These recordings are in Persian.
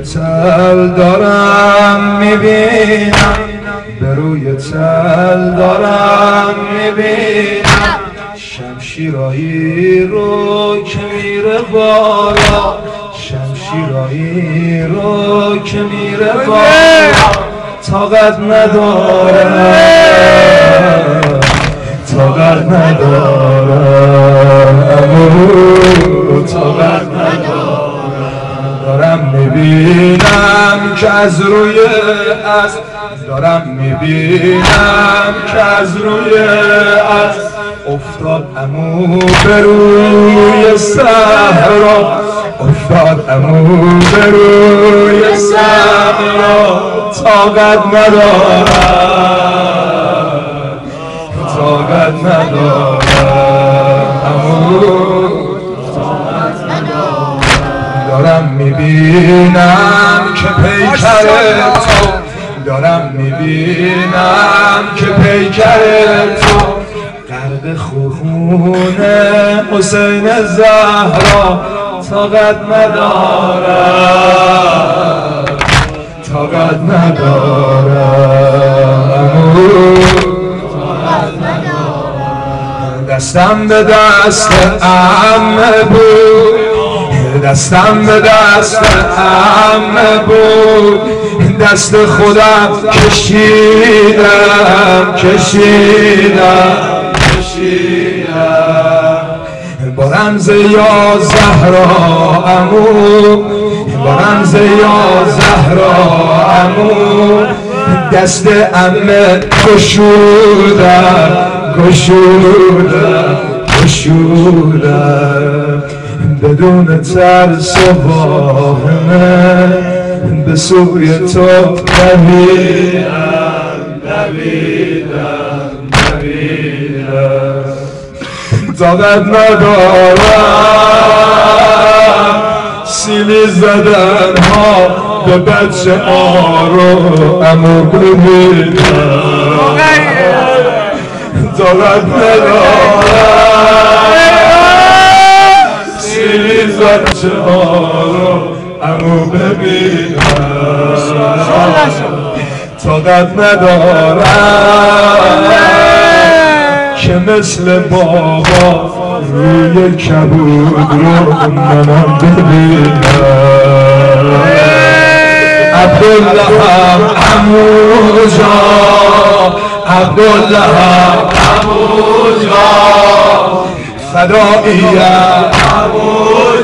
تل دارم میبینم، به روی تل دارم میبینم شمشیرایی رو که میره بالا، شمشیرایی رو که میره بالا. طاقت ندارم، طاقت ندارم، طاقت ندارم. دارم میبینم که از روی اسب، دارم میبینم که از روی اسب افتاد عمو به روی صحرا، افتاد عمو به روی صحرا. طاقت ندارم، طاقت ندارم، عمو طاقت ندارم. دارم میبینم که پیکر تو، دارم میبینم که پیکر تو غرق خون حسین زهرا. طاقت ندارم، طاقت ندارم، طاقت ندارم. دستم به دست عمه بود، دستم به دست عمه بود، دست خودم کشیدم کشیدم کشیدم. با رمز یا زهرا عمو، با رمز یا زهرا عمو دست عمه گشودم گشودم گشودم. بدون ترس و واهمه به سوی تو دویدم دویدم دویدم. طاقت ندارم سیلی زدن ها به بچه آرو عمو ببینم. طاقت ندارم سیلی زدن بچه آرو عمو ببینم. طاقت ندارم که مثل بابا روی کبود رو منم ببینم. عبدالله عمو جان، عبدالله عمو جان، فداییم عمو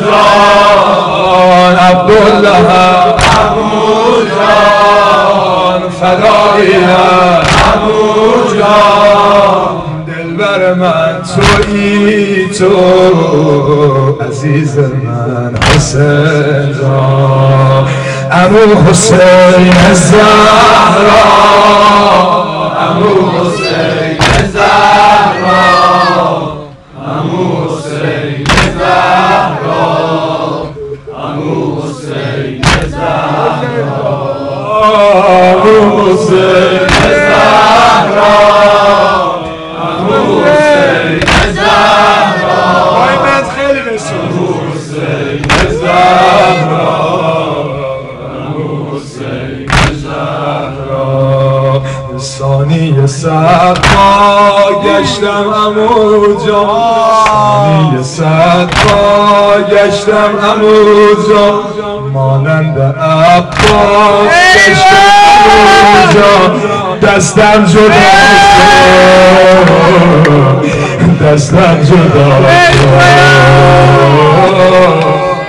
جان، عبدالله عمو جان، فداییم عمو جان. دلبر من تویی تو، عزیز من حسین جان، عمو حسین زهرا، عمو حسین زهرا، عمو حسین زهرا، عمو حسین زهرا، عمو حسین زهرا، عمو حسین زهرا. آیمت خیلی بسید. عمو حسین زهرا، عمو حسین زهرا. ثانی صدقا گشتم عمو جان، ثانی صدقا گشتم عمو جان، مانند عباس گشتم عمو جان. دستم جدا شد، دستم جدا شد،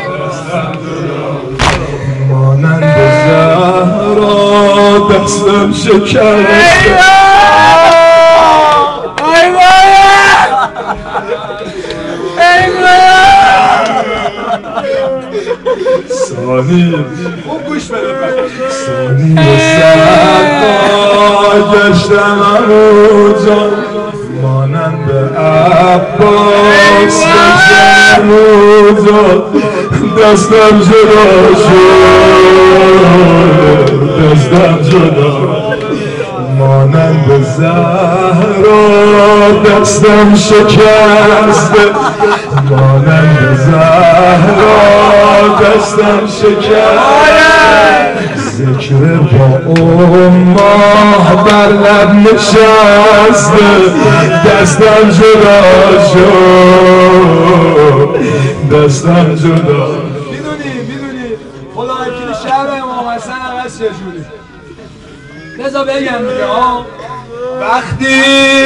مانند زهرا دستم شکسته. ثانی صدقا گشتم عمو جان، مانند عباس گشتم عمو جان. دستم جدا شد، دستم جدا، مانند زهرا دستم شکسته، مانند زهرا دستم شکسته. ذکر با امه بر لب نشسته دستم جدا شد دستم جدا. میدونی خدا وکیل شهر امام حسن عوض چجوری؟ بذار بگم دیگه ها. وقتی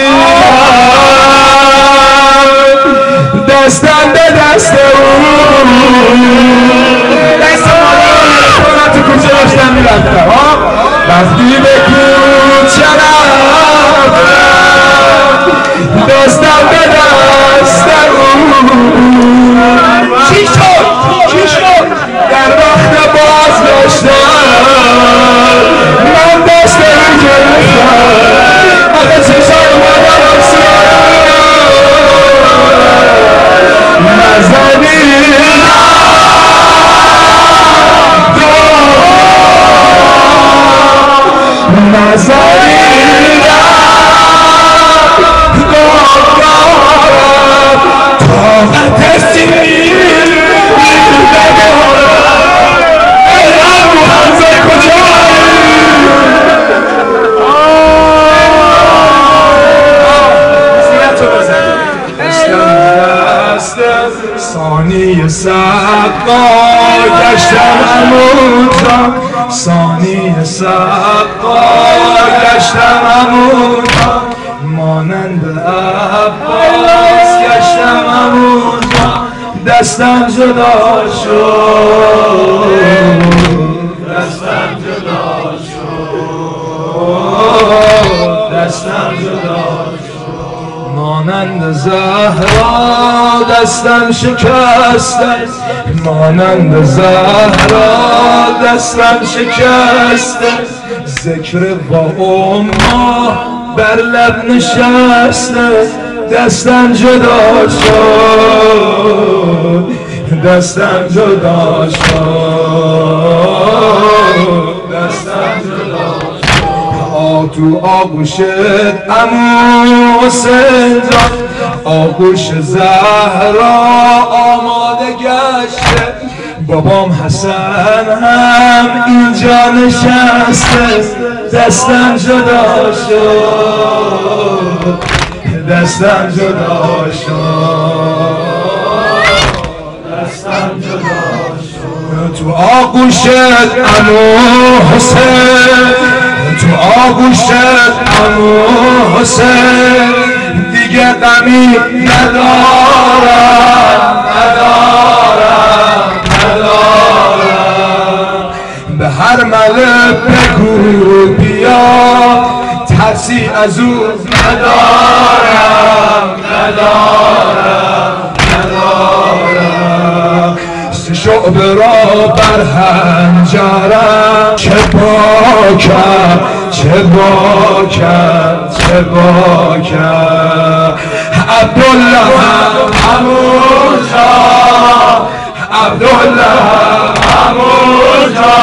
دستم به دست اون دست ما تو کوچه داشتم میرفتم ها. وقتی به کوچه رفتم دستم به دست اون چی شد در وقت باز داشتم من دست اون گرفتم آخه چشم مادرم سیاه نزدی ثانی سقا گشتم همونجا ثانی سقا گشتم همونجا مانند عباس گشتم همونجا دستم جدا شد دستم جدا شد دستم جدا شد مانند زهرا دستم شکسته مانند زهرا دستم شکسته ذکر با امه بر لب نشسته دستم جدا شد دستم جدا شد دستم جدا شد تو آغوشت عمو حسین جان آغوش زهرا آماده گشته بابام حسن هم اینجا نشسته دستم جدا شد دستم جدا شد دستم جدا شد تو آغوشت عمو حسین تو آغوشت عمو حسین دیگه غمی ندارم به هر ملک بگو بیا ترسی از او ندارم شعبه را بر هنجرم چه باکم عبدالله همونجا عبدالله همونجا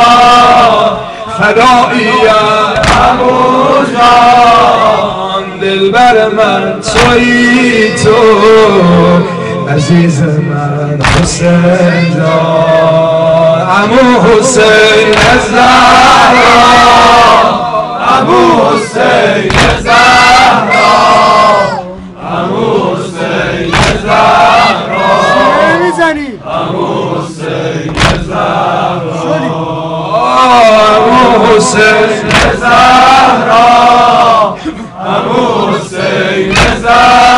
فداییم همونجا دلبر من تویی تو عزیز من حسین جان عمو حسین زهرا عمو حسین زهرا عمو حسین زهرا میزنی عمو حسین زهرا عمو حسین زهرا عمو حسین زهرا